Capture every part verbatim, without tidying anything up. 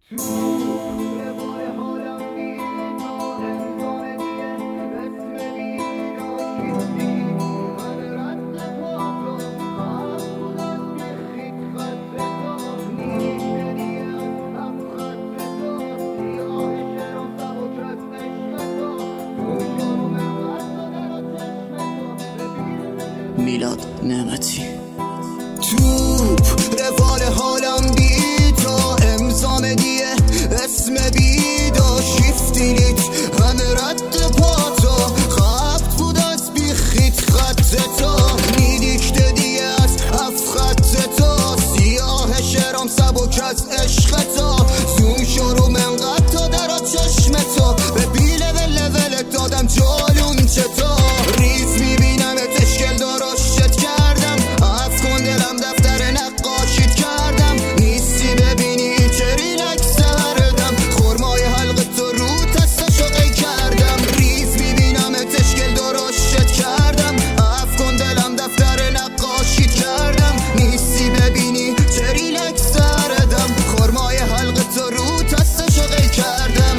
میلاد نعمتی. توپ روال حالم بی تا امضا دیه اسم بیدا شیفتینیت همه رد پاتا خبت بود از بی خیت خط تا میدیکته دیه از اف خط تا سیاه شرام سبک از عشق تا زوم شروع منقد تا درا چشم تا به بیله به لولت دادم جالون چتا ریز میبینم تشکل داراشت کردم اف کن دلم دفتر نقاشیت کردم نیستی ببینی چه ریلکس سردم خورمای حلق تو رو تستشو قی کردم ریز میبینم تشکل داراشت کردم اف کن دلم دفتر نقاشیت کردم نیستی ببینی چه ریلکس سردم خورمای حلق تو رو تستشو قی کردم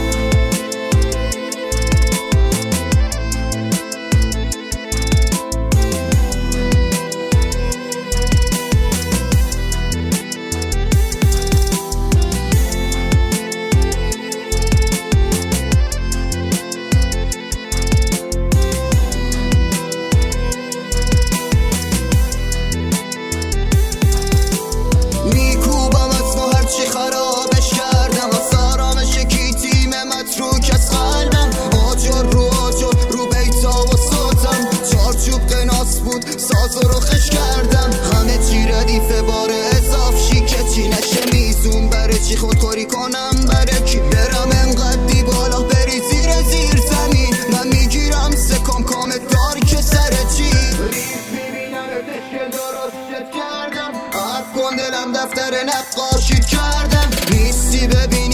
خرابش کردم از آرامش کی تیم متروک از قلبم آجر رو آجر رو بیتا و صوتم چارچوب قناس بود ساز و رخش کردم همه چی ردیفه بار اضاف شیکه چی نشه میزون بره چی خودخوری کنم بره کی برم انقدی بالا بری زیر زیر زمین من میگیرم سکام کام دار که سر چی ریز میبینم تشکل درستت کردم اف کن دلم دفتر نقاشیت کردم نیستی ببین